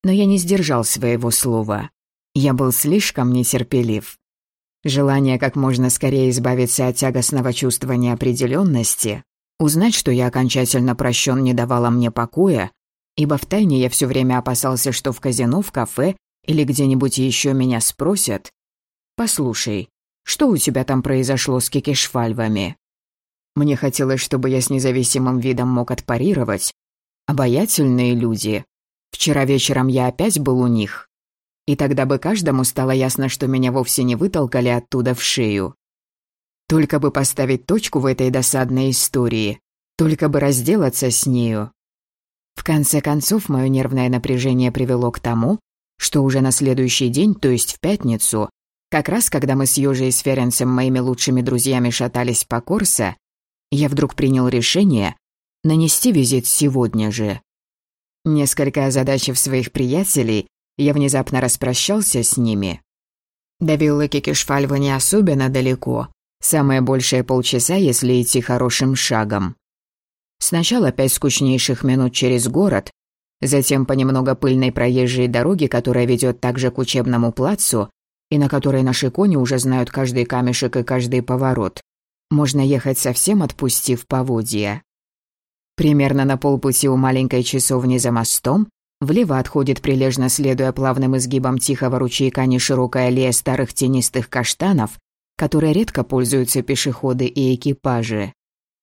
Но я не сдержал своего слова. Я был слишком нетерпелив. Желание как можно скорее избавиться от тягостного чувства неопределенности, узнать, что я окончательно прощен, не давало мне покоя, ибо втайне я все время опасался, что в казино, в кафе или где-нибудь еще меня спросят: «Послушай, что у тебя там произошло с кикишвальвами?» Мне хотелось, чтобы я с независимым видом мог отпарировать. Обаятельные люди. Вчера вечером я опять был у них. И тогда бы каждому стало ясно, что меня вовсе не вытолкали оттуда в шею. Только бы поставить точку в этой досадной истории. Только бы разделаться с нею. В конце концов, мое нервное напряжение привело к тому, что уже на следующий день, то есть в пятницу, как раз когда мы с Ёжей и с Ференцем, моими лучшими друзьями, шатались по Корсо, я вдруг принял решение нанести визит сегодня же. Несколько озадачив своих приятелей, я внезапно распрощался с ними. До виллы Кикишвальва не особенно далеко, самое большее полчаса, если идти хорошим шагом. Сначала 5 скучнейших минут через город, затем по немного пыльной проезжей дороге, которая ведет также к учебному плацу, и на которой наши кони уже знают каждый камешек и каждый поворот. Можно ехать совсем отпустив поводья. Примерно на полпути у маленькой часовни за мостом влево отходит, прилежно следуя плавным изгибам тихого ручейка, неширокая аллея старых тенистых каштанов, которой редко пользуются пешеходы и экипажи.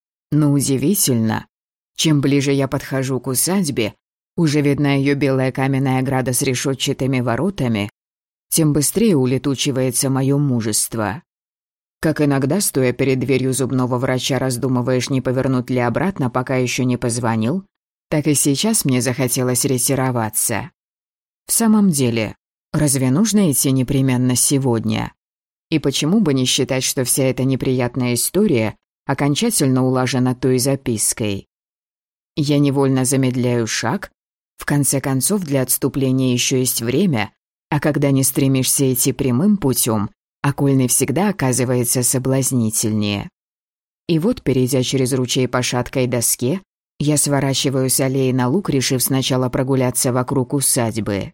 Но удивительно, чем ближе я подхожу к усадьбе, уже видна ее белая каменная ограда с решетчатыми воротами, тем быстрее улетучивается мое мужество. Как иногда, стоя перед дверью зубного врача, раздумываешь, не повернуть ли обратно, пока еще не позвонил, так и сейчас мне захотелось ретироваться. В самом деле, разве нужно идти непременно сегодня? И почему бы не считать, что вся эта неприятная история окончательно улажена той запиской? Я невольно замедляю шаг. В конце концов, для отступления еще есть время, а когда не стремишься идти прямым путем, окольный всегда оказывается соблазнительнее. И вот, перейдя через ручей по шаткой доске, я сворачиваю с аллеи на луг, решив сначала прогуляться вокруг усадьбы.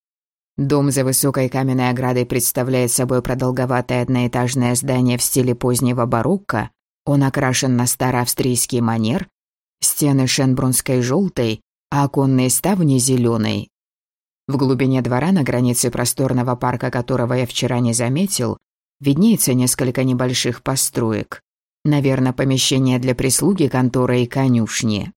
Дом за высокой каменной оградой представляет собой продолговатое одноэтажное здание в стиле позднего барокко. Он окрашен на староавстрийский манер, стены шенбрунской желтой, а оконные ставни зеленой. В глубине двора, на границе просторного парка, которого я вчера не заметил, виднеется несколько небольших построек. Наверное, помещения для прислуги, конторы и конюшни.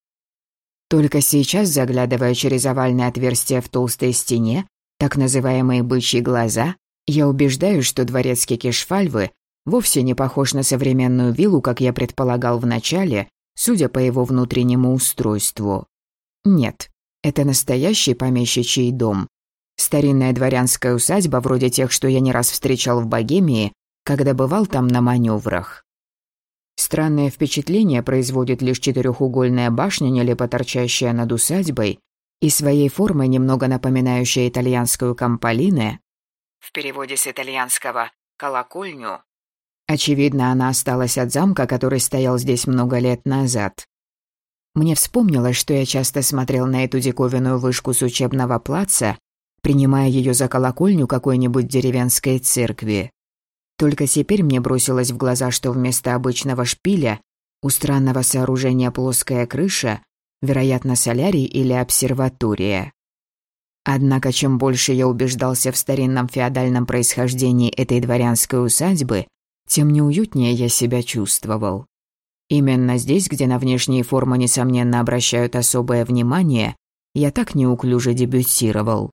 Только сейчас, заглядывая через овальное отверстие в толстой стене, так называемые бычьи глаза, я убеждаюсь, что дворец Кикишвальвы вовсе не похож на современную виллу, как я предполагал вначале, судя по его внутреннему устройству. Нет. Это настоящий помещичий дом. Старинная дворянская усадьба, вроде тех, что я не раз встречал в Богемии, когда бывал там на маневрах. Странное впечатление производит лишь четырехугольная башня, нелепо торчащая над усадьбой, и своей формой немного напоминающая итальянскую камполине, в переводе с итальянского «колокольню». Очевидно, она осталась от замка, который стоял здесь много лет назад. Мне вспомнилось, что я часто смотрел на эту диковинную вышку с учебного плаца, принимая ее за колокольню какой-нибудь деревенской церкви. Только теперь мне бросилось в глаза, что вместо обычного шпиля у странного сооружения плоская крыша, вероятно, солярий или обсерватория. Однако, чем больше я убеждался в старинном феодальном происхождении этой дворянской усадьбы, тем неуютнее я себя чувствовал. Именно здесь, где на внешние формы, несомненно, обращают особое внимание, я так неуклюже дебютировал.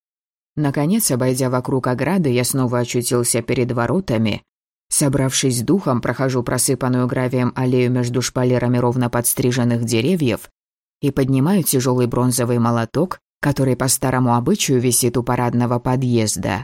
Наконец, обойдя вокруг ограды, я снова очутился перед воротами. Собравшись с духом, прохожу просыпанную гравием аллею между шпалерами ровно подстриженных деревьев и поднимаю тяжелый бронзовый молоток, который по старому обычаю висит у парадного подъезда.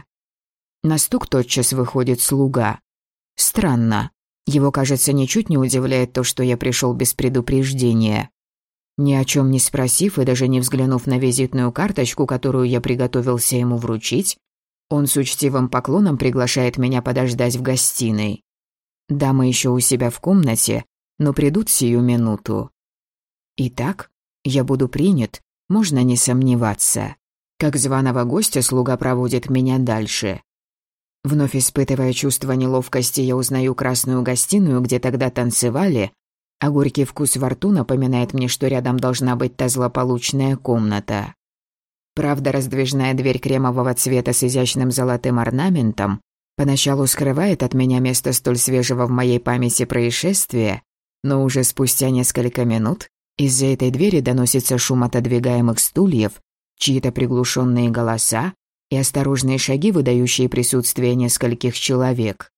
На стук тотчас выходит слуга. Странно. Его, кажется, ничуть не удивляет то, что я пришел без предупреждения. Ни о чем не спросив и даже не взглянув на визитную карточку, которую я приготовился ему вручить, он с учтивым поклоном приглашает меня подождать в гостиной. Дамы еще у себя в комнате, но придут сию минуту. Итак, я буду принят, можно не сомневаться. Как званого гостя слуга проводит меня дальше. Вновь испытывая чувство неловкости, я узнаю красную гостиную, где тогда танцевали, а горький вкус во рту напоминает мне, что рядом должна быть та злополучная комната. Правда, раздвижная дверь кремового цвета с изящным золотым орнаментом поначалу скрывает от меня место столь свежего в моей памяти происшествия, но уже спустя несколько минут из-за этой двери доносится шум отодвигаемых стульев, чьи-то приглушенные голоса и осторожные шаги, выдающие присутствие нескольких человек.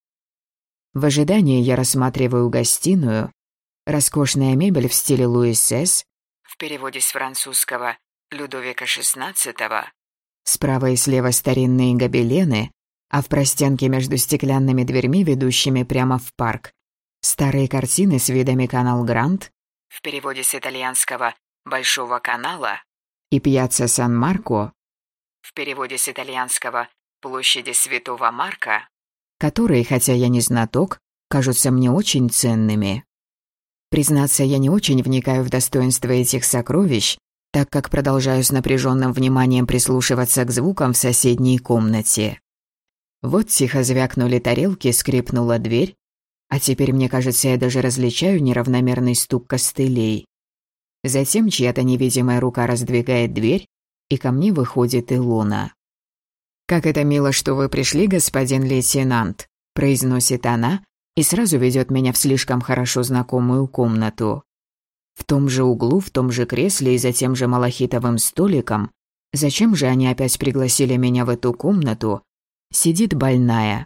В ожидании я рассматриваю гостиную. Роскошная мебель в стиле Луи Сес, в переводе с французского Людовика XVI. Справа и слева старинные гобелены, а в простенке между стеклянными дверьми, ведущими прямо в парк, старые картины с видами канал Гранд, в переводе с итальянского «Большого канала», и пьяцца Сан-Марко, в переводе с итальянского «Площади Святого Марка», которые, хотя я не знаток, кажутся мне очень ценными. Признаться, я не очень вникаю в достоинство этих сокровищ, так как продолжаю с напряженным вниманием прислушиваться к звукам в соседней комнате. Вот тихо звякнули тарелки, скрипнула дверь, а теперь, мне кажется, я даже различаю неравномерный стук костылей. Затем чья-то невидимая рука раздвигает дверь, и ко мне выходит Илона. «Как это мило, что вы пришли, господин лейтенант», — произносит она, и сразу ведет меня в слишком хорошо знакомую комнату. В том же углу, в том же кресле и за тем же малахитовым столиком, зачем же они опять пригласили меня в эту комнату, сидит больная.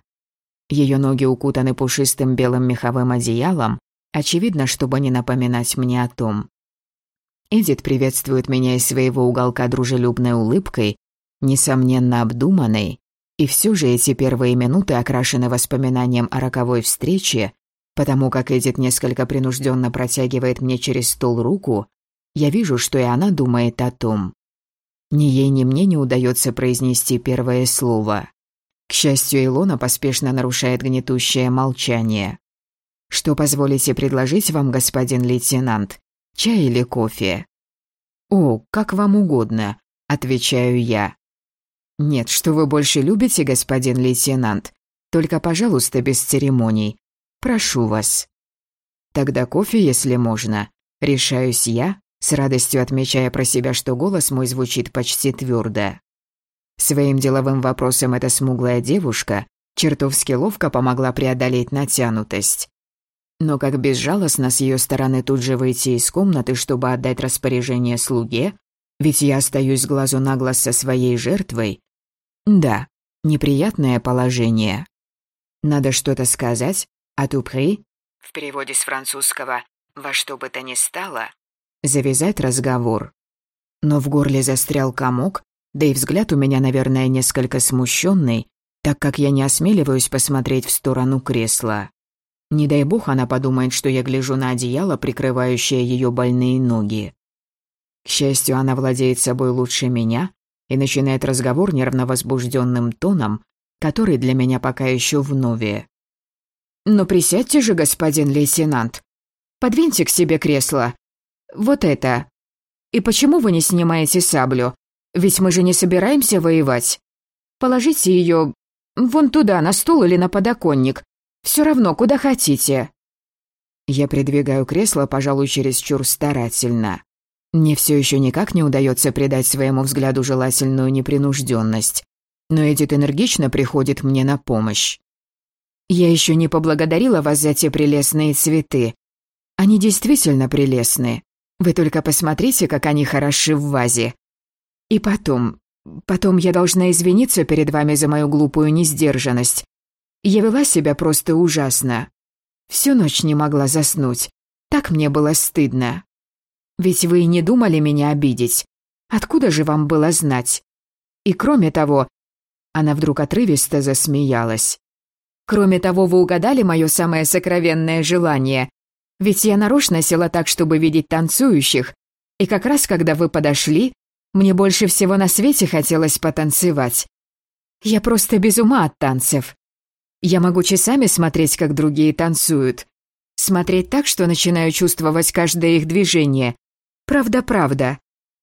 Ее ноги укутаны пушистым белым меховым одеялом, очевидно, чтобы не напоминать мне о том. Эдит приветствует меня из своего уголка дружелюбной улыбкой, несомненно обдуманной, и все же эти первые минуты окрашены воспоминанием о роковой встрече, потому как Эдит несколько принужденно протягивает мне через стол руку, я вижу, что и она думает о том. Ни ей, ни мне не удается произнести первое слово. К счастью, Илона поспешно нарушает гнетущее молчание. «Что позволите предложить вам, господин лейтенант? Чай или кофе?» «О, как вам угодно», — отвечаю я. «Нет, что вы больше любите, господин лейтенант? Только, пожалуйста, без церемоний. Прошу вас». «Тогда кофе, если можно», — решаюсь я, с радостью отмечая про себя, что голос мой звучит почти твердо. Своим деловым вопросом эта смуглая девушка чертовски ловко помогла преодолеть натянутость. Но как безжалостно с ее стороны тут же выйти из комнаты, чтобы отдать распоряжение слуге, ведь я остаюсь с глазу на глаз со своей жертвой. Да, неприятное положение. Надо что-то сказать, а тупри, в переводе с французского «во что бы то ни стало», завязать разговор. Но в горле застрял комок, да и взгляд у меня, наверное, несколько смущенный, так как я не осмеливаюсь посмотреть в сторону кресла. Не дай бог она подумает, что я гляжу на одеяло, прикрывающее ее больные ноги. К счастью, она владеет собой лучше меня и начинает разговор нервно возбужденным тоном, который для меня пока еще вновь. «Но присядьте же, господин лейтенант. Подвиньте к себе кресло. Вот это. И почему вы не снимаете саблю? Ведь мы же не собираемся воевать. Положите ее вон туда, на стул или на подоконник. Все равно, куда хотите». Я придвигаю кресло, пожалуй, чересчур старательно. Мне все еще никак не удается придать своему взгляду желательную непринужденность. Но Эдит энергично приходит мне на помощь. «Я еще не поблагодарила вас за те прелестные цветы. Они действительно прелестны. Вы только посмотрите, как они хороши в вазе. И потом я должна извиниться перед вами за мою глупую несдержанность. Я вела себя просто ужасно. Всю ночь не могла заснуть. Так мне было стыдно. Ведь вы и не думали меня обидеть. Откуда же вам было знать? И кроме того...» Она вдруг отрывисто засмеялась. «Кроме того, вы угадали мое самое сокровенное желание. Ведь я нарочно села так, чтобы видеть танцующих. И как раз когда вы подошли, мне больше всего на свете хотелось потанцевать. Я просто без ума от танцев. Я могу часами смотреть, как другие танцуют. Смотреть так, что начинаю чувствовать каждое их движение. Правда.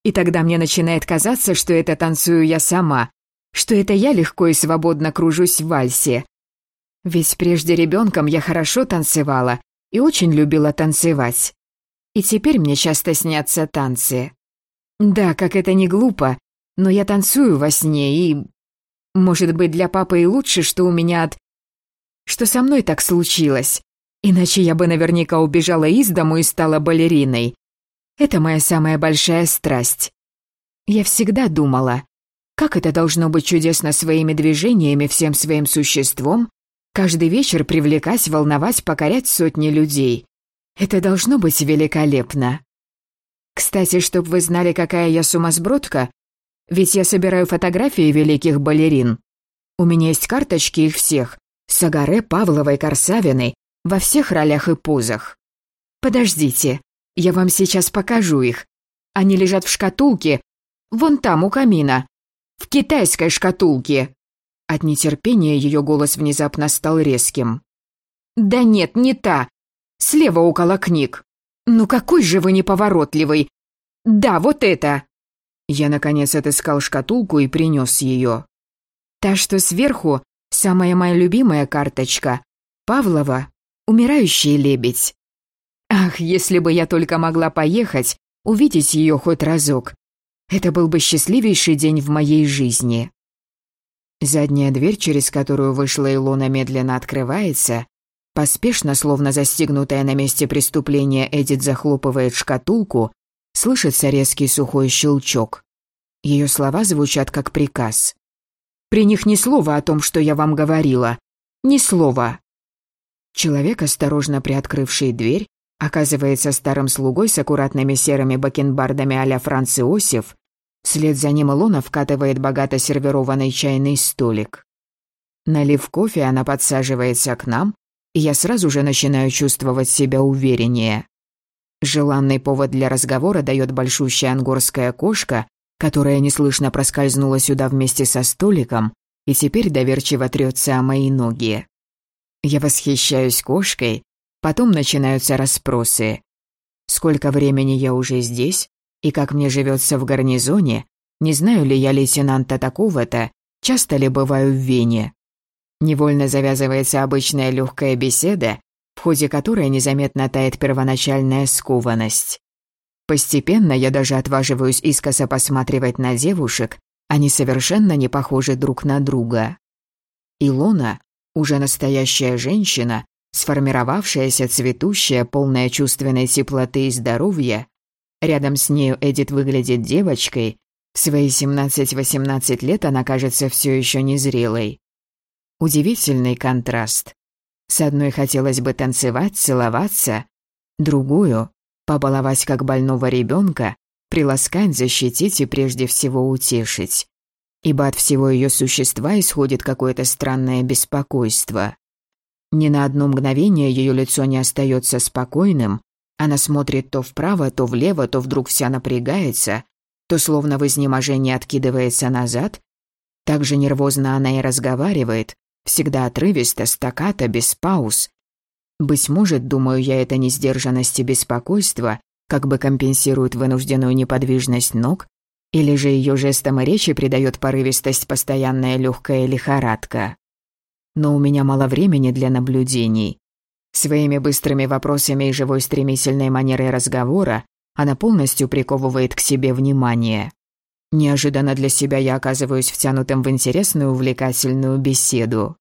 И тогда мне начинает казаться, что это танцую я сама, что это я легко и свободно кружусь в вальсе. Ведь прежде ребенком я хорошо танцевала и очень любила танцевать. И теперь мне часто снятся танцы. Да, как это не глупо, но я танцую во сне, и... Может быть, для папы и лучше, что у меня что со мной так случилось. Иначе я бы наверняка убежала из дому и стала балериной. Это моя самая большая страсть. Я всегда думала, как это должно быть чудесно своими движениями, всем своим существом, каждый вечер привлекать, волновать, покорять сотни людей. Это должно быть великолепно. Кстати, чтоб вы знали, какая я сумасбродка, ведь я собираю фотографии великих балерин. У меня есть карточки их всех, Сагаре, Павловой, Корсавиной, во всех ролях и позах. Подождите, я вам сейчас покажу их. Они лежат в шкатулке, вон там, у камина, в китайской шкатулке. От нетерпения ее голос внезапно стал резким. Да нет, не та. Слева около книг. Ну какой же вы неповоротливый. Да, вот это. Я, наконец, отыскал шкатулку и принес ее. Та, что сверху, самая моя любимая карточка. Павлова, «Умирающий лебедь». Ах, если бы я только могла поехать, увидеть ее хоть разок. Это был бы счастливейший день в моей жизни. Задняя дверь, через которую вышла Илона, медленно открывается. Поспешно, словно застигнутая на месте преступления, Эдит захлопывает шкатулку. Слышится резкий сухой щелчок. Ее слова звучат как приказ. «При них ни слова о том, что я вам говорила. Ни слова». Человек, осторожно приоткрывший дверь, оказывается старым слугой с аккуратными серыми бакенбардами а-ля Франц Иосиф. Вслед за ним Илона вкатывает богато сервированный чайный столик. Налив кофе, она подсаживается к нам, и я сразу же начинаю чувствовать себя увереннее. Желанный повод для разговора дает большущая ангорская кошка, которая неслышно проскользнула сюда вместе со столиком и теперь доверчиво трется о мои ноги. Я восхищаюсь кошкой, потом начинаются расспросы. Сколько времени я уже здесь, и как мне живется в гарнизоне, не знаю ли я лейтенанта такого-то, часто ли бываю в Вене. Невольно завязывается обычная легкая беседа, в ходе которой незаметно тает первоначальная скованность. Постепенно я даже отваживаюсь искоса посматривать на девушек, они совершенно не похожи друг на друга. Илона — уже настоящая женщина, сформировавшаяся, цветущая, полная чувственной теплоты и здоровья. Рядом с нею Эдит выглядит девочкой, в свои 17-18 лет она кажется все еще незрелой. Удивительный контраст. С одной хотелось бы танцевать, целоваться, другую — побаловать как больного ребенка, приласкать, защитить и прежде всего утешить. Ибо от всего ее существа исходит какое-то странное беспокойство. Ни на одно мгновение ее лицо не остается спокойным, она смотрит то вправо, то влево, то вдруг вся напрягается, то словно в изнеможении откидывается назад. Так же нервозно она и разговаривает, всегда отрывисто, стаккато, без пауз. Быть может, думаю я, это несдержанность и беспокойство как бы компенсирует вынужденную неподвижность ног, или же ее жестам и речи придает порывистость постоянная легкая лихорадка. Но у меня мало времени для наблюдений. Своими быстрыми вопросами и живой стремительной манерой разговора она полностью приковывает к себе внимание. Неожиданно для себя я оказываюсь втянутым в интересную увлекательную беседу.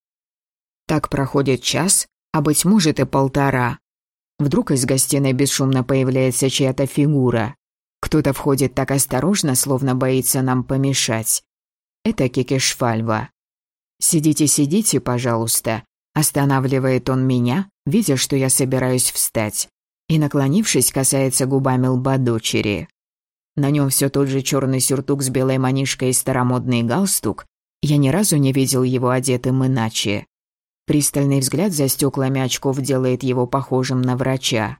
Так проходит час, а быть может и полтора. Вдруг из гостиной бесшумно появляется чья-то фигура. Кто-то входит так осторожно, словно боится нам помешать. Это Кекешвальва. «Сидите, сидите, пожалуйста», — останавливает он меня, видя, что я собираюсь встать, и, наклонившись, касается губами лба дочери. На нем все тот же черный сюртук с белой манишкой и старомодный галстук. Я ни разу не видел его одетым иначе. Пристальный взгляд за стеклами очков делает его похожим на врача.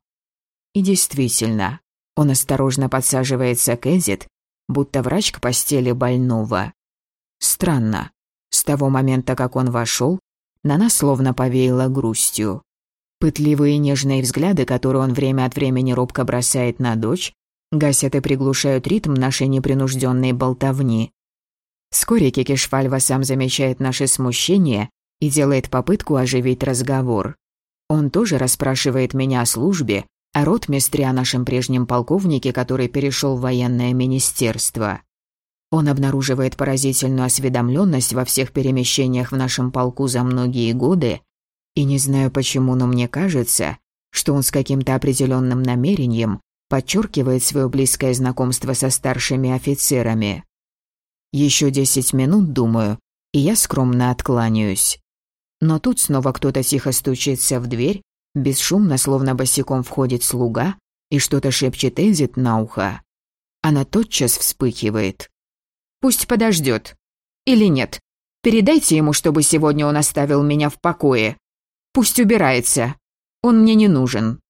И действительно, он осторожно подсаживается к Эдит, будто врач к постели больного. Странно. С того момента, как он вошел, на нас словно повеяло грустью. Пытливые и нежные взгляды, которые он время от времени робко бросает на дочь, гасят и приглушают ритм нашей непринужденной болтовни. Вскоре Кекешвальва сам замечает наше смущение и делает попытку оживить разговор. Он тоже расспрашивает меня о службе, о ротмистре, о нашем прежнем полковнике, который перешел в военное министерство. Он обнаруживает поразительную осведомленность во всех перемещениях в нашем полку за многие годы, и не знаю почему, но мне кажется, что он с каким-то определенным намерением подчеркивает свое близкое знакомство со старшими офицерами. Еще 10 минут, думаю, и я скромно откланяюсь. Но тут снова кто-то тихо стучится в дверь, бесшумно, словно босиком входит слуга и что-то шепчет Эдит на ухо. Она тотчас вспыхивает. «Пусть подождет. Или нет. Передайте ему, чтобы сегодня он оставил меня в покое. Пусть убирается. Он мне не нужен».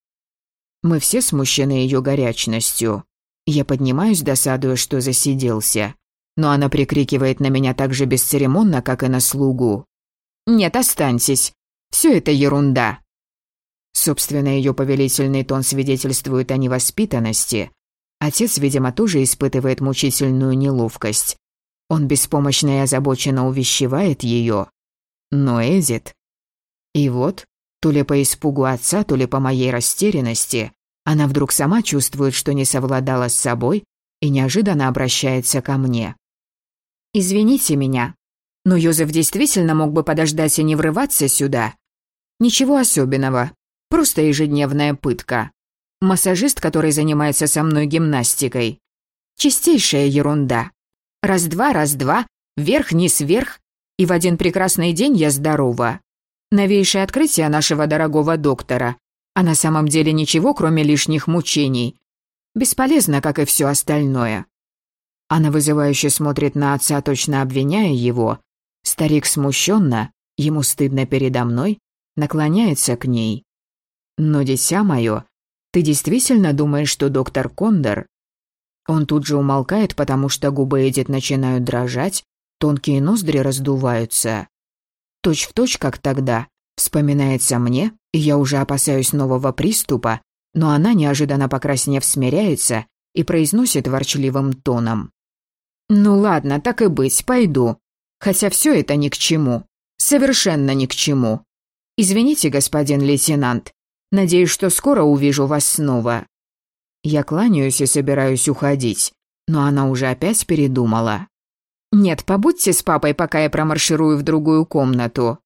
Мы все смущены ее горячностью. Я поднимаюсь, досадуя, что засиделся. Но она прикрикивает на меня так же бесцеремонно, как и на слугу. «Нет, останьтесь. Все это ерунда». Собственно, ее повелительный тон свидетельствует о невоспитанности. Отец, видимо, тоже испытывает мучительную неловкость. Он беспомощно и озабоченно увещевает ее. Но Эдит... И вот, то ли по испугу отца, то ли по моей растерянности, она вдруг сама чувствует, что не совладала с собой, и неожиданно обращается ко мне. «Извините меня, но Йозеф действительно мог бы подождать и не врываться сюда. Ничего особенного, просто ежедневная пытка. Массажист, который занимается со мной гимнастикой. Чистейшая ерунда. Раз-два, вверх-вниз, вверх, и в один прекрасный день я здорова. Новейшее открытие нашего дорогого доктора, а на самом деле ничего, кроме лишних мучений. Бесполезно, как и все остальное». Она вызывающе смотрит на отца, точно обвиняя его. Старик смущенно, ему стыдно передо мной, наклоняется к ней. «Но, дитя мое, ты действительно думаешь, что доктор Кондор...» Он тут же умолкает, потому что губы Эдит начинают дрожать, тонкие ноздри раздуваются. Точь-в-точь, как тогда, вспоминается мне, и я уже опасаюсь нового приступа, но она, неожиданно покраснев, смиряется и произносит ворчливым тоном. «Ну ладно, так и быть, пойду. Хотя все это ни к чему. Совершенно ни к чему. Извините, господин лейтенант. Надеюсь, что скоро увижу вас снова». Я кланяюсь и собираюсь уходить, но она уже опять передумала. «Нет, побудьте с папой, пока я промарширую в другую комнату».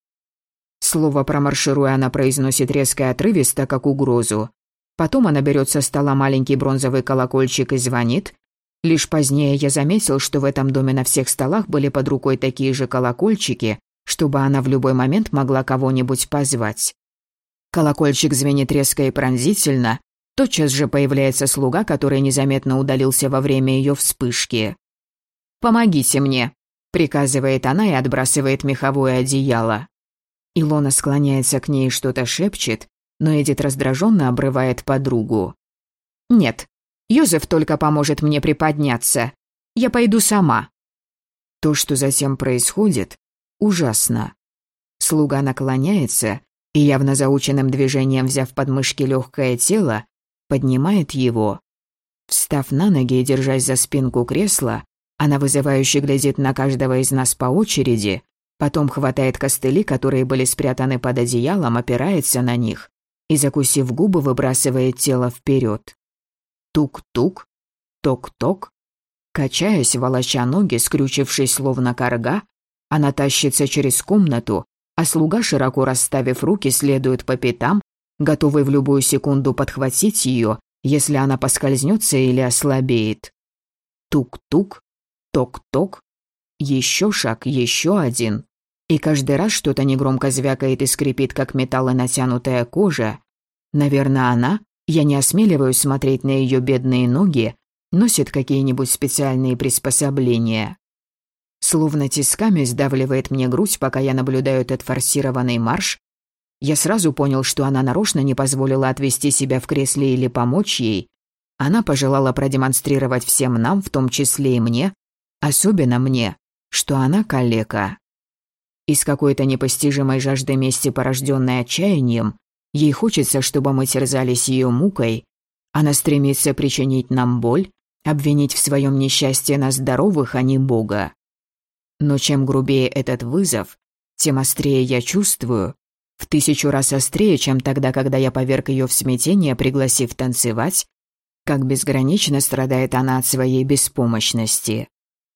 Слово «промаршируя» она произносит резко и отрывисто, как угрозу. Потом она берет со стола маленький бронзовый колокольчик и звонит. Лишь позднее я заметил, что в этом доме на всех столах были под рукой такие же колокольчики, чтобы она в любой момент могла кого-нибудь позвать. Колокольчик звенит резко и пронзительно. Тотчас же появляется слуга, который незаметно удалился во время ее вспышки. «Помогите мне», — приказывает она и отбрасывает меховое одеяло. Илона склоняется к ней и что-то шепчет, но Эдит раздраженно обрывает подругу. «Нет, Йозеф только поможет мне приподняться. Я пойду сама». То, что затем происходит, ужасно. Слуга наклоняется и, явно заученным движением взяв под мышки легкое тело, поднимает его. Встав на ноги и держась за спинку кресла, она вызывающе глядит на каждого из нас по очереди, потом хватает костыли, которые были спрятаны под одеялом, опирается на них и, закусив губы, выбрасывает тело вперед. Тук-тук, ток-ток. Качаясь, волоча ноги, скрючившись словно карга, она тащится через комнату, а слуга, широко расставив руки, следует по пятам, готовый в любую секунду подхватить ее, если она поскользнется или ослабеет. Тук-тук, ток-ток. Еще шаг, еще один. И каждый раз что-то негромко звякает и скрипит, как металл и натянутая кожа. Наверное, она, я не осмеливаюсь смотреть на ее бедные ноги, носит какие-нибудь специальные приспособления. Словно тисками сдавливает мне грудь, пока я наблюдаю этот форсированный марш. Я сразу понял, что она нарочно не позволила отвести себя в кресле или помочь ей. Она пожелала продемонстрировать всем нам, в том числе и мне, особенно мне, что она калека. Из какой-то непостижимой жажды мести, порожденной отчаянием, ей хочется, чтобы мы терзались ее мукой, Она стремится причинить нам боль, обвинить в своем несчастье нас здоровых, а не Бога. Но чем грубее этот вызов, тем острее я чувствую, в 1000 раз острее, чем тогда, когда я поверг ее в смятение, пригласив танцевать, как безгранично страдает она от своей беспомощности.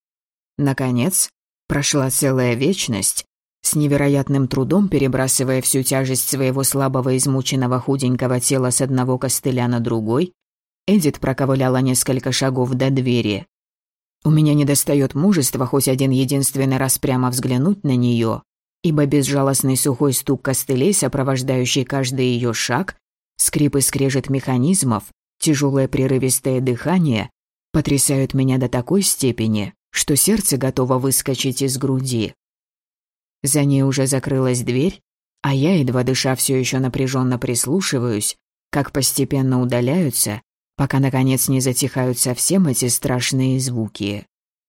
Наконец, прошла целая вечность, с невероятным трудом перебрасывая всю тяжесть своего слабого, измученного, худенького тела с одного костыля на другой, Эдит проковыляла несколько шагов до двери. У меня недостает мужества хоть один единственный раз прямо взглянуть на нее, ибо безжалостный сухой стук костылей, сопровождающий каждый ее шаг, скрип и скрежет механизмов, тяжелое прерывистое дыхание потрясают меня до такой степени, что сердце готово выскочить из груди. За ней уже закрылась дверь, а я, едва дыша, все еще напряженно прислушиваюсь, как постепенно удаляются, пока, наконец, не затихают совсем эти страшные звуки.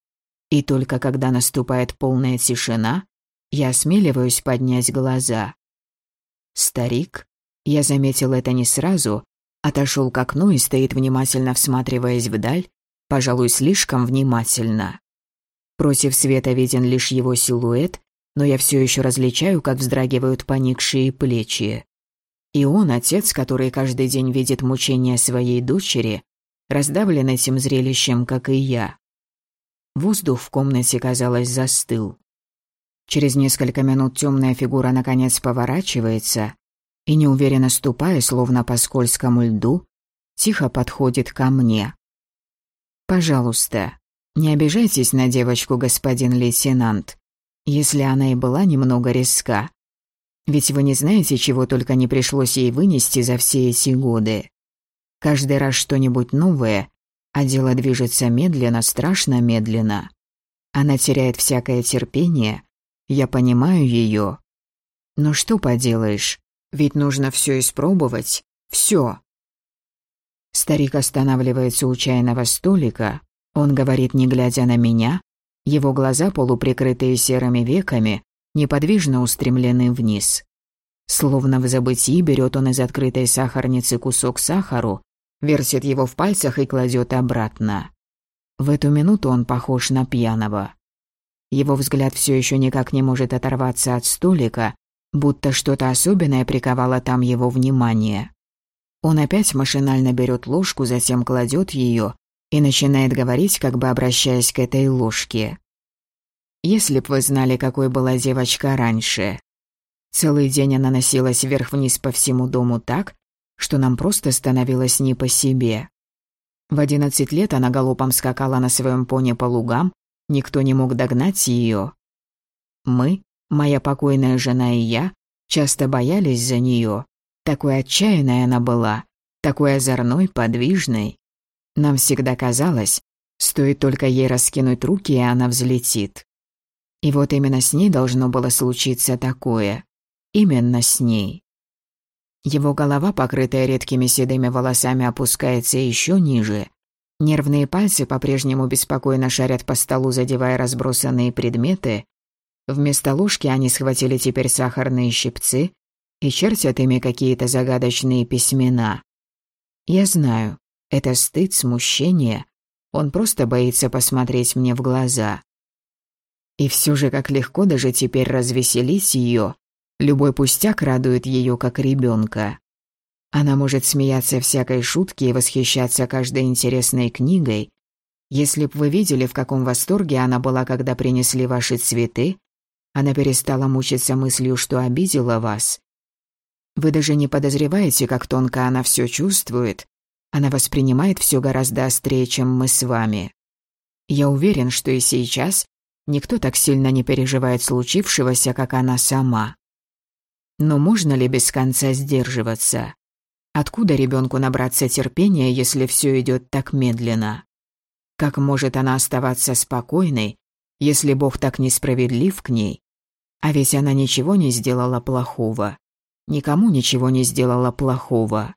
И только когда наступает полная тишина, я осмеливаюсь поднять глаза. Старик, я заметил это не сразу, отошел к окну и стоит, внимательно всматриваясь вдаль, пожалуй, слишком внимательно. Против света виден лишь его силуэт, но я все еще различаю, как вздрагивают поникшие плечи. И он, отец, который каждый день видит мучения своей дочери, раздавлен этим зрелищем, как и я. Воздух в комнате, казалось, застыл. Через несколько минут темная фигура наконец поворачивается и, неуверенно ступая, словно по скользкому льду, тихо подходит ко мне. «Пожалуйста, не обижайтесь на девочку, господин лейтенант, если она и была немного резка. Ведь вы не знаете, чего только не пришлось ей вынести за все эти годы. Каждый раз что-нибудь новое, а дело движется медленно, страшно медленно. Она теряет всякое терпение, я понимаю ее. Но что поделаешь, ведь нужно все испробовать, все». Старик останавливается у чайного столика, он говорит, не глядя на меня, его глаза, полуприкрытые серыми веками, неподвижно устремлены вниз. Словно в забытии берет он из открытой сахарницы кусок сахару, вертит его в пальцах и кладет обратно. В эту минуту он похож на пьяного. Его взгляд все еще никак не может оторваться от столика, будто что-то особенное приковало там его внимание. Он опять машинально берет ложку, затем кладет ее и начинает говорить, как бы обращаясь к этой ложке. «Если б вы знали, какой была девочка раньше. Целый день она носилась вверх-вниз по всему дому так, что нам просто становилось не по себе. В 11 лет она галопом скакала на своем пони по лугам, никто не мог догнать ее. Мы, моя покойная жена и я, часто боялись за нее. Такой отчаянной она была, такой озорной, подвижной. Нам всегда казалось, стоит только ей раскинуть руки, и она взлетит. И вот именно с ней должно было случиться такое. Именно с ней». Его голова, покрытая редкими седыми волосами, опускается еще ниже. Нервные пальцы по-прежнему беспокойно шарят по столу, задевая разбросанные предметы. Вместо ложки они схватили теперь сахарные щипцы и чертят ими какие-то загадочные письмена. Я знаю, это стыд, смущение. Он просто боится посмотреть мне в глаза. И все же как легко даже теперь развеселить ее. Любой пустяк радует ее, как ребенка. Она может смеяться всякой шутке и восхищаться каждой интересной книгой. Если б вы видели, в каком восторге она была, когда принесли ваши цветы, она перестала мучиться мыслью, что обидела вас. Вы даже не подозреваете, как тонко она все чувствует. Она воспринимает все гораздо острее, чем мы с вами. Я уверен, что и сейчас никто так сильно не переживает случившегося, как она сама. Но можно ли без конца сдерживаться? Откуда ребенку набраться терпения, если все идет так медленно? Как может она оставаться спокойной, если Бог так несправедлив к ней? А ведь она ничего не сделала плохого. Никому ничего не сделала плохого.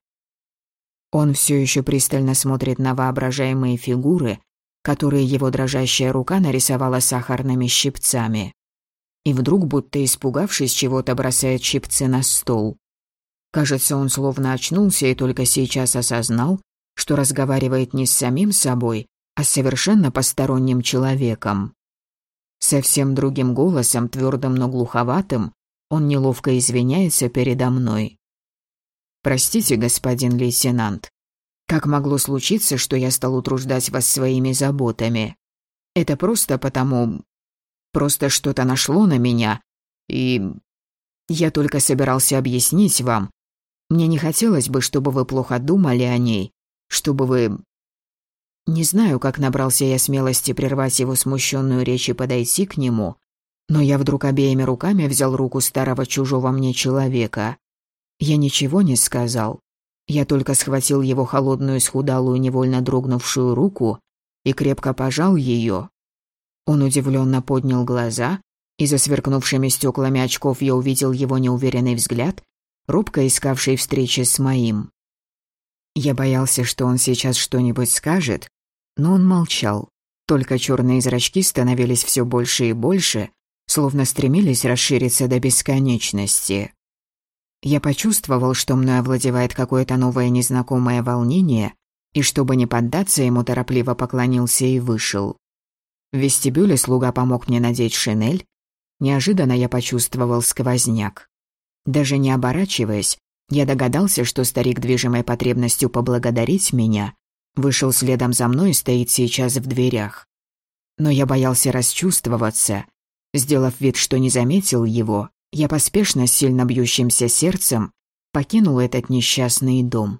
Он все еще пристально смотрит на воображаемые фигуры, которые его дрожащая рука нарисовала сахарными щипцами. И вдруг, будто испугавшись чего-то, бросает щипцы на стол. Кажется, он словно очнулся и только сейчас осознал, что разговаривает не с самим собой, а с совершенно посторонним человеком. Совсем другим голосом, твердым, но глуховатым, он неловко извиняется передо мной. «Простите, господин лейтенант, как могло случиться, что я стал утруждать вас своими заботами? Это просто потому... Просто что-то нашло на меня, и... Я только собирался объяснить вам. Мне не хотелось бы, чтобы вы плохо думали о ней, чтобы вы...» Не знаю, как набрался я смелости прервать его смущенную речь и подойти к нему, но я вдруг обеими руками взял руку старого чужого мне человека. Я ничего не сказал. Я только схватил его холодную, исхудалую, невольно дрогнувшую руку и крепко пожал ее. Он удивленно поднял глаза, и за сверкнувшими стеклами очков я увидел его неуверенный взгляд, робко искавший встречи с моим. Я боялся, что он сейчас что-нибудь скажет, но он молчал. Только черные зрачки становились все больше и больше, словно стремились расшириться до бесконечности. Я почувствовал, что мной овладевает какое-то новое незнакомое волнение, и чтобы не поддаться ему, торопливо поклонился и вышел. В вестибюле слуга помог мне надеть шинель. Неожиданно я почувствовал сквозняк. Даже не оборачиваясь, я догадался, что старик, движимой потребностью поблагодарить меня, вышел следом за мной и стоит сейчас в дверях. Но я боялся расчувствоваться. Сделав вид, что не заметил его, я поспешно, с сильно бьющимся сердцем, покинул этот несчастный дом.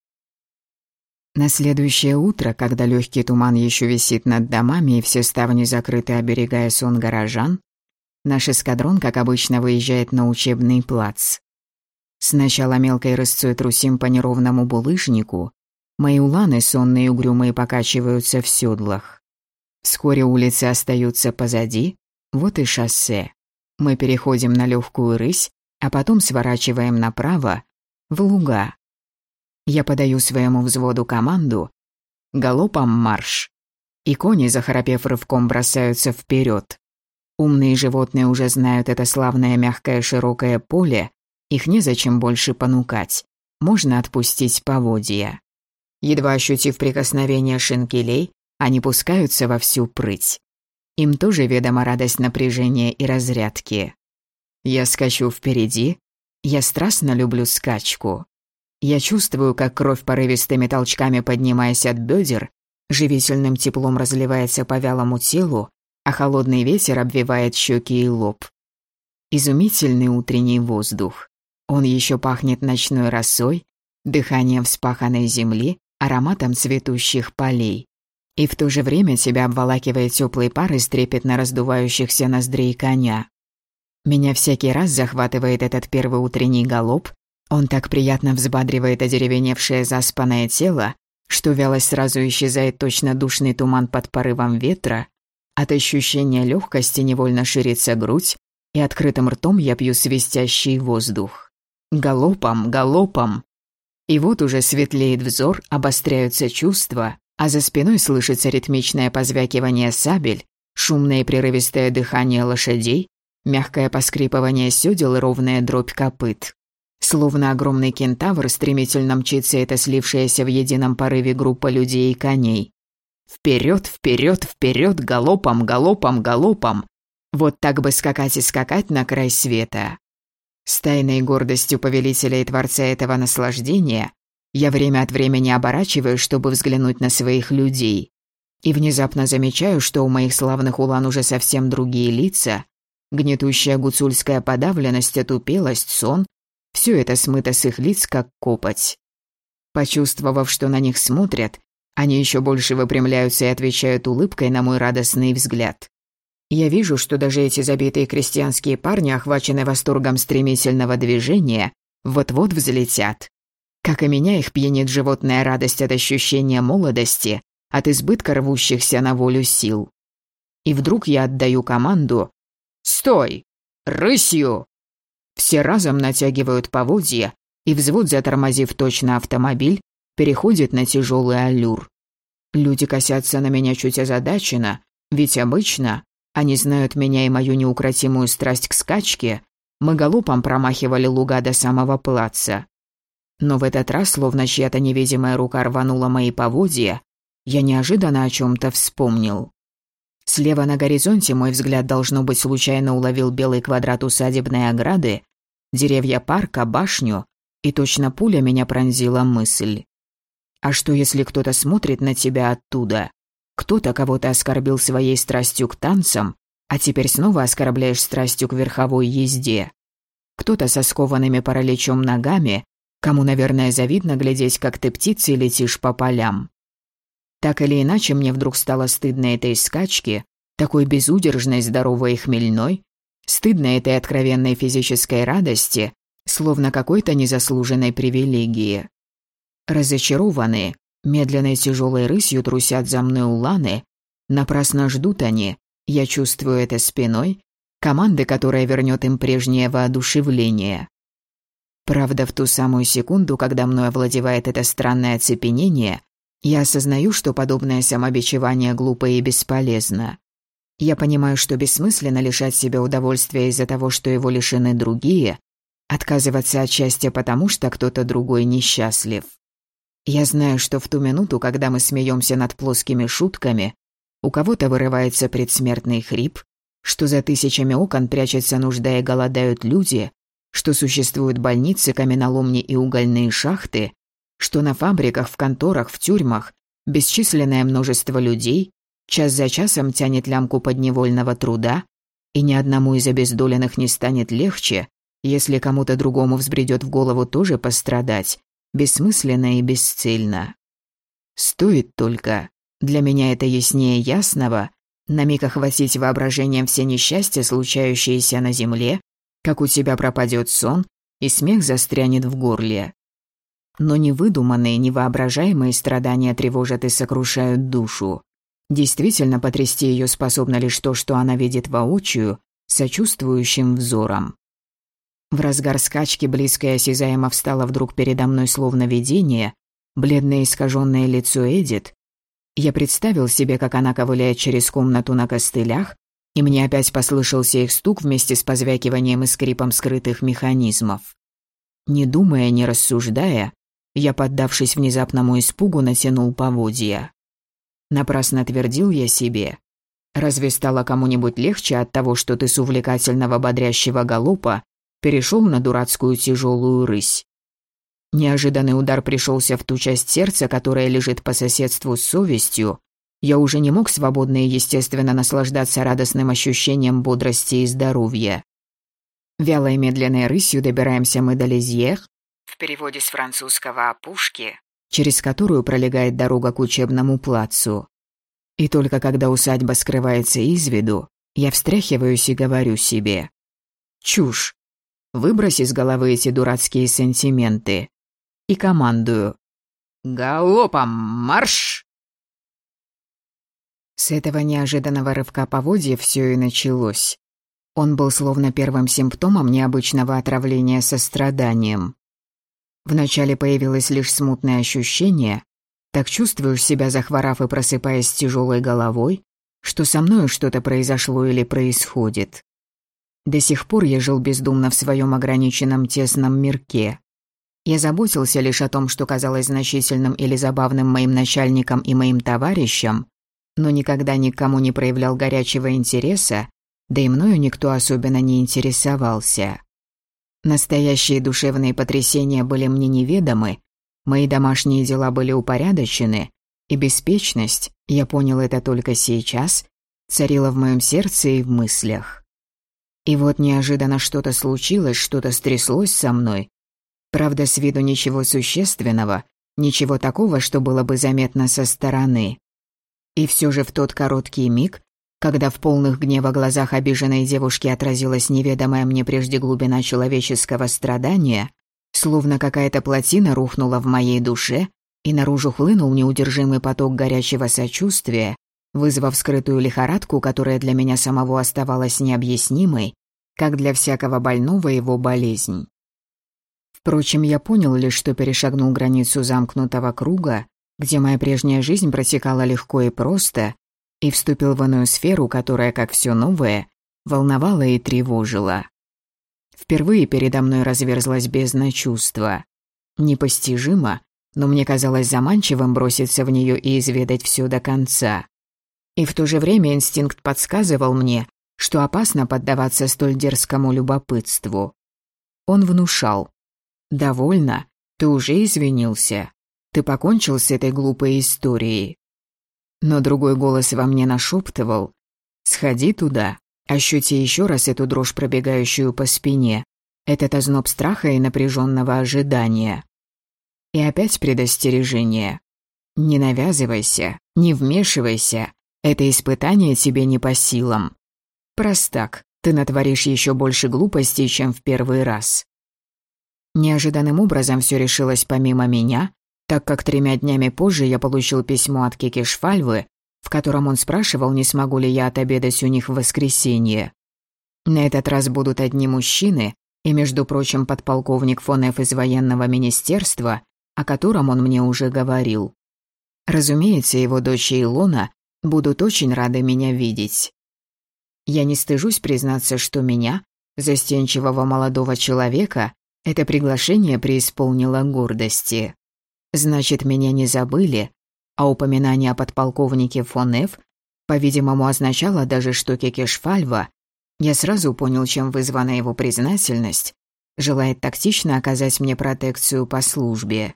На следующее утро, когда легкий туман еще висит над домами и все ставни закрыты, оберегая сон горожан, наш эскадрон, как обычно, выезжает на учебный плац. Сначала мелкой рысцой трусим по неровному булыжнику, мои уланы, сонные и угрюмые, покачиваются в седлах. Вскоре улицы остаются позади, вот и шоссе. Мы переходим на легкую рысь, а потом сворачиваем направо, в луга. Я подаю своему взводу команду «Галопом марш!» и кони, захрапев рывком, бросаются вперед. Умные животные уже знают это славное мягкое широкое поле, их незачем больше понукать, можно отпустить поводья. Едва ощутив прикосновение шинкелей, они пускаются во всю прыть. Им тоже ведома радость напряжения и разрядки. Я скачу впереди, я страстно люблю скачку. Я чувствую, как кровь порывистыми толчками, поднимаясь от бедер, живительным теплом разливается по вялому телу, а холодный ветер обвивает щеки и лоб. Изумительный утренний воздух. Он еще пахнет ночной росой, дыханием вспаханной земли, ароматом цветущих полей. И в то же время тебя обволакивает теплый пар из трепетно раздувающихся ноздрей коня. Меня всякий раз захватывает этот первый утренний галоп. Он так приятно взбадривает одеревеневшее заспанное тело, что вялость сразу исчезает, точно душный туман под порывом ветра. От ощущения легкости невольно ширится грудь, и открытым ртом я пью свистящий воздух. Галопом, галопом. И вот уже светлеет взор, обостряются чувства, а за спиной слышится ритмичное позвякивание сабель, шумное и прерывистое дыхание лошадей, мягкое поскрипывание сёдел и ровная дробь копыт. Словно огромный кентавр стремительно мчится эта слившаяся в едином порыве группа людей и коней. Вперед, вперед, вперед, галопом, галопом, галопом. Вот так бы скакать и скакать на край света. С тайной гордостью повелителя и творца этого наслаждения я время от времени оборачиваюсь, чтобы взглянуть на своих людей. И внезапно замечаю, что у моих славных улан уже совсем другие лица. Гнетущая гуцульская подавленность, отупелость, сон — все это смыто с их лиц, как копоть. Почувствовав, что на них смотрят, они еще больше выпрямляются и отвечают улыбкой на мой радостный взгляд. Я вижу, что даже эти забитые крестьянские парни, охваченные восторгом стремительного движения, вот-вот взлетят. Как и меня, их пьянит животная радость от ощущения молодости, от избытка рвущихся на волю сил. И вдруг я отдаю команду «Стой! Рысью!» Все разом натягивают поводья, и взвод, затормозив точно автомобиль, переходит на тяжелый аллюр. Люди косятся на меня чуть озадаченно, ведь обычно они знают меня и мою неукротимую страсть к скачке. Мы галопом промахивали луга до самого плаца. Но в этот раз, словно чья-то невидимая рука рванула мои поводья, я неожиданно о чем-то вспомнил. Слева на горизонте мой взгляд, должно быть, случайно уловил белый квадрат усадебной ограды, деревья парка, башню, и точно пуля меня пронзила мысль. А что, если кто-то смотрит на тебя оттуда? Кто-то кого-то оскорбил своей страстью к танцам, а теперь снова оскорбляешь страстью к верховой езде. Кто-то со скованными параличом ногами, кому, наверное, завидно глядеть, как ты птицей летишь по полям. Так или иначе, мне вдруг стало стыдно этой скачки, такой безудержной, здоровой и хмельной, стыдно этой откровенной физической радости, словно какой-то незаслуженной привилегии. Разочарованные, медленной тяжелой рысью трусят за мной уланы, напрасно ждут они, я чувствую это спиной, команды, которая вернет им прежнее воодушевление. Правда, в ту самую секунду, когда мной овладевает это странное оцепенение, я осознаю, что подобное самобичевание глупо и бесполезно. Я понимаю, что бессмысленно лишать себя удовольствия из-за того, что его лишены другие, отказываться от счастья потому, что кто-то другой несчастлив. Я знаю, что в ту минуту, когда мы смеемся над плоскими шутками, у кого-то вырывается предсмертный хрип, что за тысячами окон прячутся нужда и голодают люди, что существуют больницы, каменоломни и угольные шахты, что на фабриках, в конторах, в тюрьмах бесчисленное множество людей час за часом тянет лямку подневольного труда, и ни одному из обездоленных не станет легче, если кому-то другому взбредет в голову тоже пострадать, бессмысленно и бесцельно. Стоит только, для меня это яснее ясного, на миг охватить воображением все несчастья, случающиеся на земле, как у тебя пропадет сон, и смех застрянет в горле. Но невыдуманные, невоображаемые страдания тревожат и сокрушают душу. Действительно, потрясти ее способно лишь то, что она видит воочию, сочувствующим взором. В разгар скачки близкое осязаемо встало вдруг передо мной словно видение, бледное искаженное лицо Эдит. Я представил себе, как она ковыляет через комнату на костылях, и мне опять послышался их стук вместе с позвякиванием и скрипом скрытых механизмов. Не думая, не рассуждая, я, поддавшись внезапному испугу, натянул поводья. Напрасно твердил я себе. Разве стало кому-нибудь легче от того, что ты с увлекательного бодрящего галопа перешел на дурацкую тяжелую рысь? Неожиданный удар пришелся в ту часть сердца, которая лежит по соседству с совестью. Я уже не мог свободно и естественно наслаждаться радостным ощущением бодрости и здоровья. Вялой медленной рысью добираемся мы до Лизьер, в переводе с французского «опушки», через которую пролегает дорога к учебному плацу. И только когда усадьба скрывается из виду, я встряхиваюсь и говорю себе: «Чушь! Выбрось из головы эти дурацкие сентименты!» И командую: «Галопом марш!» С этого неожиданного рывка поводья все и началось. Он был словно первым симптомом необычного отравления состраданием. Вначале появилось лишь смутное ощущение, так чувствуешь себя, захворав и просыпаясь с тяжелой головой, что со мною что-то произошло или происходит. До сих пор я жил бездумно в своем ограниченном тесном мирке. Я заботился лишь о том, что казалось значительным или забавным моим начальникам и моим товарищам, но никогда никому не проявлял горячего интереса, да и мною никто особенно не интересовался. Настоящие душевные потрясения были мне неведомы, мои домашние дела были упорядочены, и беспечность, я понял это только сейчас, царила в моем сердце и в мыслях. И вот неожиданно что-то случилось, что-то стряслось со мной. Правда, с виду ничего существенного, ничего такого, что было бы заметно со стороны. И все же в тот короткий миг, когда в полных гнева глазах обиженной девушки отразилась неведомая мне прежде глубина человеческого страдания, словно какая-то плотина рухнула в моей душе, и наружу хлынул неудержимый поток горячего сочувствия, вызвав скрытую лихорадку, которая для меня самого оставалась необъяснимой, как для всякого больного его болезнь. Впрочем, я понял лишь, что перешагнул границу замкнутого круга, где моя прежняя жизнь протекала легко и просто, и вступил в иную сферу, которая, как все новое, волновала и тревожила. Впервые передо мной разверзлась бездна чувства. Непостижимо, но мне казалось заманчивым броситься в нее и изведать все до конца. И в то же время инстинкт подсказывал мне, что опасно поддаваться столь дерзкому любопытству. Он внушал: «Довольно, ты уже извинился, ты покончил с этой глупой историей». Но другой голос во мне нашептывал: «Сходи туда, ощути еще раз эту дрожь, пробегающую по спине, этот озноб страха и напряженного ожидания». И опять предостережение: «Не навязывайся, не вмешивайся, это испытание тебе не по силам. Простак, ты натворишь еще больше глупостей, чем в первый раз». Неожиданным образом все решилось помимо меня, так как 3 днями позже я получил письмо от Кекешвальвы, в котором он спрашивал, не смогу ли я отобедать у них в воскресенье. На этот раз будут одни мужчины, и, между прочим, подполковник фон Ф. из военного министерства, о котором он мне уже говорил. Разумеется, его дочь и Илона будут очень рады меня видеть. Я не стыжусь признаться, что меня, застенчивого молодого человека, это приглашение преисполнило гордости. Значит, меня не забыли, а упоминание о подполковнике фон Ф., по-видимому, означало даже, что Кекешвальва, я сразу понял, чем вызвана его признательность, желает тактично оказать мне протекцию по службе.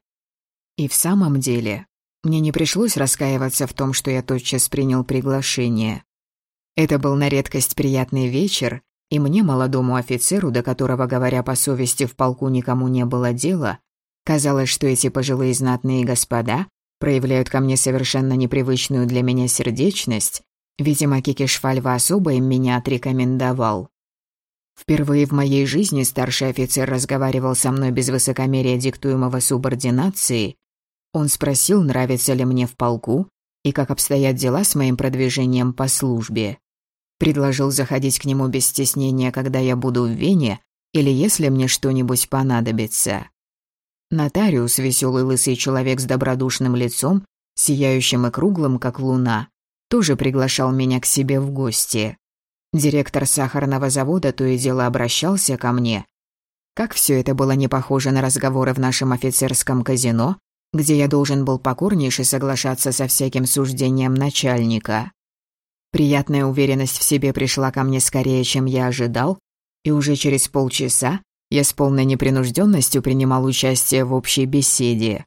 И в самом деле, мне не пришлось раскаиваться в том, что я тотчас принял приглашение. Это был на редкость приятный вечер, и мне, молодому офицеру, до которого, говоря по совести, в полку никому не было дела, казалось, что эти пожилые знатные господа проявляют ко мне совершенно непривычную для меня сердечность, видимо, Кекешвальва особо им меня отрекомендовал. Впервые в моей жизни старший офицер разговаривал со мной без высокомерия, диктуемого субординацией. Он спросил, нравится ли мне в полку и как обстоят дела с моим продвижением по службе. Предложил заходить к нему без стеснения, когда я буду в Вене, или если мне что-нибудь понадобится. Нотариус, веселый лысый человек с добродушным лицом, сияющим и круглым, как луна, тоже приглашал меня к себе в гости. Директор сахарного завода то и дело обращался ко мне. Как все это было не похоже на разговоры в нашем офицерском казино, где я должен был покорнейше соглашаться со всяким суждением начальника. Приятная уверенность в себе пришла ко мне скорее, чем я ожидал, и уже через полчаса я с полной непринужденностью принимал участие в общей беседе.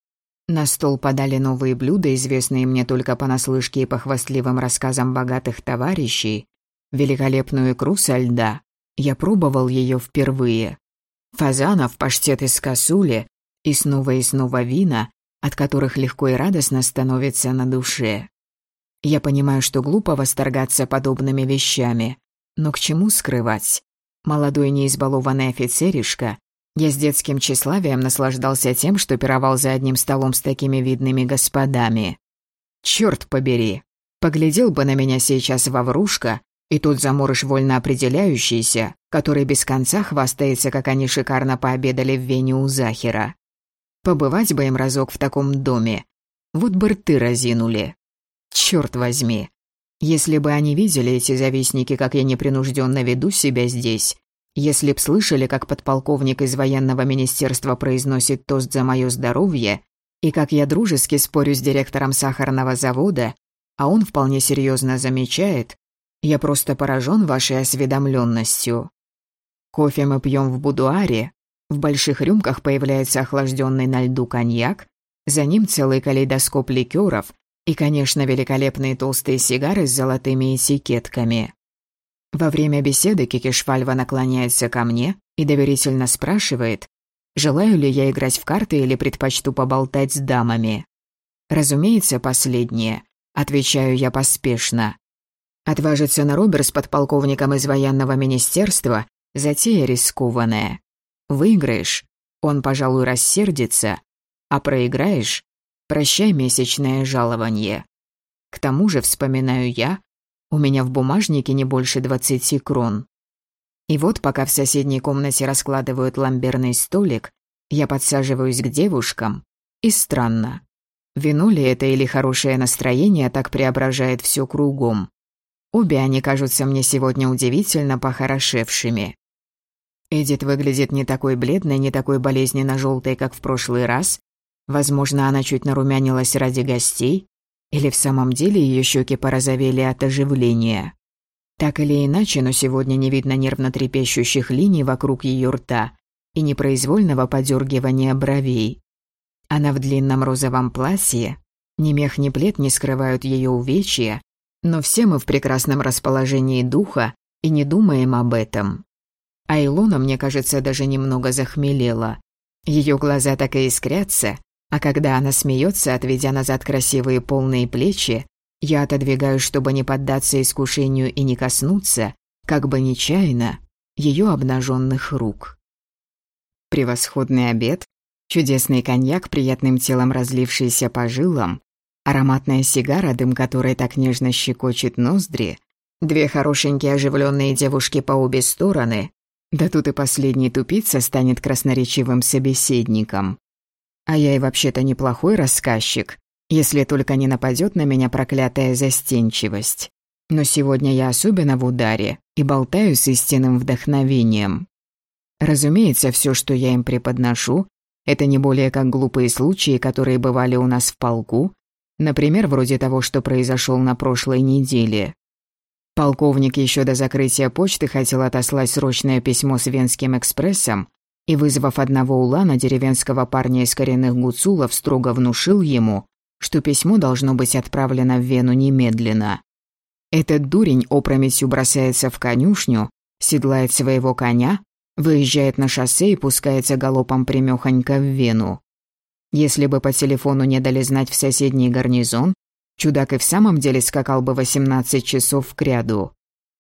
На стол подали новые блюда, известные мне только понаслышке и по хвастливым рассказам богатых товарищей. Великолепную икру со льда. Я пробовал ее впервые. Фазанов, паштет из косули и снова вина, от которых легко и радостно становится на душе. Я понимаю, что глупо восторгаться подобными вещами, но к чему скрывать? Молодой неизбалованный офицеришка, я с детским тщеславием наслаждался тем, что пировал за одним столом с такими видными господами. Черт побери, поглядел бы на меня сейчас Ваврушка, и тот заморыш вольно определяющийся, который без конца хвастается, как они шикарно пообедали в Вене у Захера. Побывать бы им разок в таком доме. Вот бы рты разинули. Черт возьми. Если бы они видели, эти завистники, как я непринужденно веду себя здесь, если б слышали, как подполковник из военного министерства произносит тост за мое здоровье, и как я дружески спорю с директором сахарного завода, а он вполне серьезно замечает: я просто поражен вашей осведомленностью. Кофе мы пьем в будуаре, в больших рюмках появляется охлажденный на льду коньяк, за ним целый калейдоскоп ликеров и, конечно, великолепные толстые сигары с золотыми этикетками. Во время беседы Кекешвальва наклоняется ко мне и доверительно спрашивает, желаю ли я играть в карты или предпочту поболтать с дамами. Разумеется, последнее, отвечаю я поспешно. Отважиться на робер с подполковником из военного министерства – затея рискованная. Выиграешь – он, пожалуй, рассердится, а проиграешь – прощай месячное жалование. К тому же, вспоминаю я, у меня в бумажнике не больше 20 крон. И вот, пока в соседней комнате раскладывают ламберный столик, я подсаживаюсь к девушкам, и странно. Вино ли это или хорошее настроение так преображает все кругом? Обе они кажутся мне сегодня удивительно похорошевшими. Эдит выглядит не такой бледной, не такой болезненно желтой, как в прошлый раз. Возможно, она чуть нарумянилась ради гостей. Или в самом деле ее щеки порозовели от оживления. Так или иначе, но сегодня не видно нервно трепещущих линий вокруг ее рта и непроизвольного подергивания бровей. Она в длинном розовом платье. Ни мех, ни плед не скрывают ее увечья, но все мы в прекрасном расположении духа и не думаем об этом. А Илона, мне кажется, даже немного захмелела. Ее глаза так и искрятся, а когда она смеется, отведя назад красивые полные плечи, я отодвигаюсь, чтобы не поддаться искушению и не коснуться, как бы нечаянно, ее обнаженных рук. Превосходный обед, чудесный коньяк, приятным телом разлившийся по жилам, ароматная сигара, дым которой так нежно щекочет ноздри, две хорошенькие оживленные девушки по обе стороны, да тут и последний тупица станет красноречивым собеседником. А я и вообще-то неплохой рассказчик, если только не нападет на меня проклятая застенчивость. Но сегодня я особенно в ударе и болтаю с истинным вдохновением. Разумеется, все, что я им преподношу, это не более как глупые случаи, которые бывали у нас в полку, например, вроде того, что произошел на прошлой неделе. Полковник еще до закрытия почты хотел отослать срочное письмо с Венским экспрессом и, вызвав одного улана, деревенского парня из коренных гуцулов, строго внушил ему, что письмо должно быть отправлено в Вену немедленно. Этот дурень опрометью бросается в конюшню, седлает своего коня, выезжает на шоссе и пускается галопом прямёхонько в Вену. Если бы по телефону не дали знать в соседний гарнизон, чудак и в самом деле скакал бы 18 часов кряду.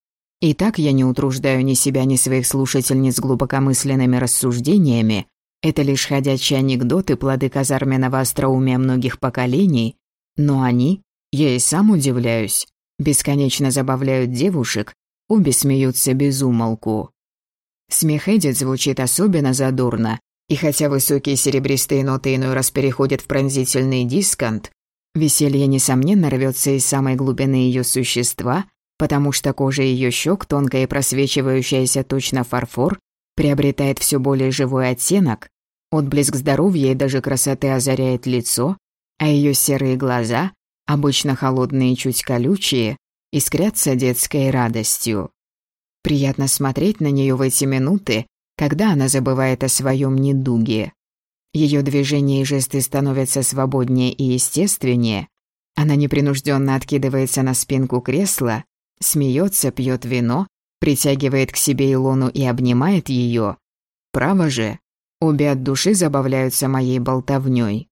И так я не утруждаю ни себя, ни своих слушательниц глубокомысленными рассуждениями. Это лишь ходячие анекдоты, плоды казарменного остроумия многих поколений. Но они, я и сам удивляюсь, бесконечно забавляют девушек, обе смеются без умолку. Смех Эдит звучит особенно задорно, и хотя высокие серебристые ноты иной раз переходят в пронзительный дискант, веселье, несомненно, рвется из самой глубины ее существа, потому что кожа ее щек, тонкая и просвечивающаяся точно фарфор, приобретает все более живой оттенок, отблеск здоровья и даже красоты озаряет лицо, а ее серые глаза, обычно холодные и чуть колючие, искрятся детской радостью. Приятно смотреть на нее в эти минуты, когда она забывает о своем недуге. Ее движения и жесты становятся свободнее и естественнее. Она непринужденно откидывается на спинку кресла, смеется, пьет вино, притягивает к себе Илону и обнимает ее. Право же, обе от души забавляются моей болтовней.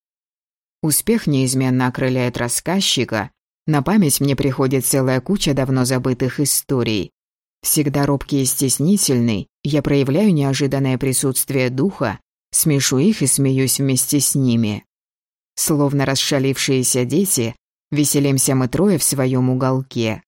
Успех неизменно окрыляет рассказчика. На память мне приходит целая куча давно забытых историй. Всегда робкий и стеснительный, я проявляю неожиданное присутствие духа, смешу их и смеюсь вместе с ними. Словно расшалившиеся дети, веселимся мы трое в своем уголке.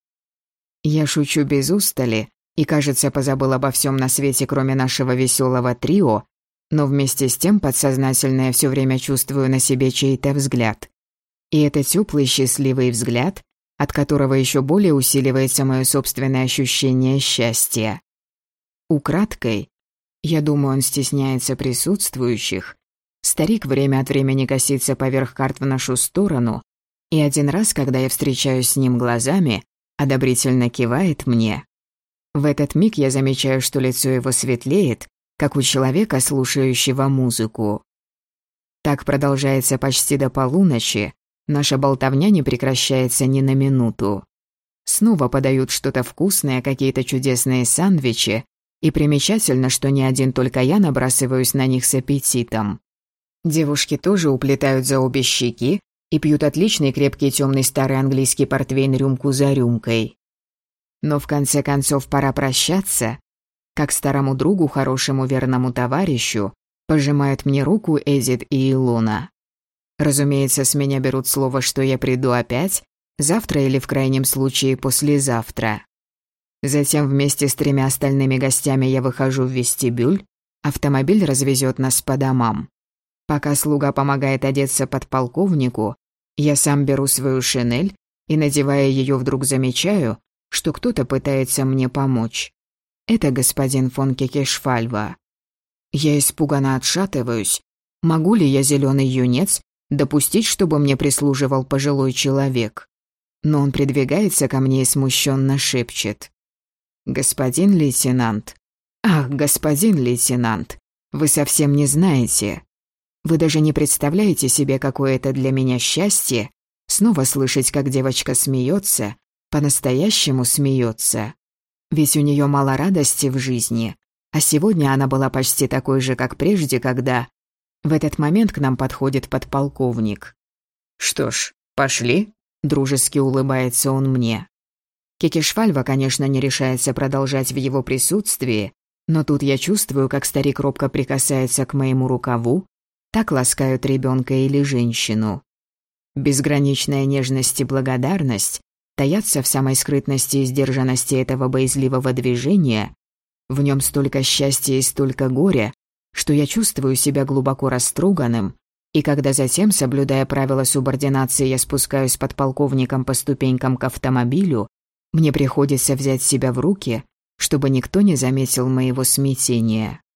Я шучу без устали и, кажется, позабыл обо всем на свете, кроме нашего веселого трио, но вместе с тем подсознательно я все время чувствую на себе чей-то взгляд. И это теплый счастливый взгляд, от которого еще более усиливается мое собственное ощущение счастья. Украдкой, я думаю, он стесняется присутствующих, старик время от времени косится поверх карт в нашу сторону, и один раз, когда я встречаюсь с ним глазами, одобрительно кивает мне. В этот миг я замечаю, что лицо его светлеет, как у человека, слушающего музыку. Так продолжается почти до полуночи, наша болтовня не прекращается ни на минуту. Снова подают что-то вкусное, какие-то чудесные сандвичи, и примечательно, что не один только я набрасываюсь на них с аппетитом. Девушки тоже уплетают за обе щеки и пьют отличный крепкий темный старый английский портвейн рюмку за рюмкой. Но в конце концов пора прощаться. Как старому другу, хорошему верному товарищу, пожимают мне руку Эдит и Илона. Разумеется, с меня берут слово, что я приду опять, завтра или в крайнем случае послезавтра. Затем вместе с 3 остальными гостями я выхожу в вестибюль, автомобиль развезет нас по домам. Пока слуга помогает одеться подполковнику, я сам беру свою шинель и, надевая ее, вдруг замечаю, что кто-то пытается мне помочь. Это господин фон Кекешфальва. Я испуганно отшатываюсь. Могу ли я, зеленый юнец, допустить, чтобы мне прислуживал пожилой человек? Но он придвигается ко мне и смущенно шепчет. «Господин лейтенант, ах, господин лейтенант, вы совсем не знаете. Вы даже не представляете себе, какое это для меня счастье снова слышать, как девочка смеется, по-настоящему смеется. Ведь у нее мало радости в жизни, а сегодня она была почти такой же, как прежде, когда...» В этот момент к нам подходит подполковник. «Что ж, пошли?» — дружески улыбается он мне. Кекешвальва, конечно, не решается продолжать в его присутствии, но тут я чувствую, как старик робко прикасается к моему рукаву, так ласкают ребенка или женщину. Безграничная нежность и благодарность таятся в самой скрытности и сдержанности этого боязливого движения. В нем столько счастья и столько горя, что я чувствую себя глубоко растроганным, и когда затем, соблюдая правила субординации, я спускаюсь под полковником по ступенькам к автомобилю, мне приходится взять себя в руки, чтобы никто не заметил моего смятения.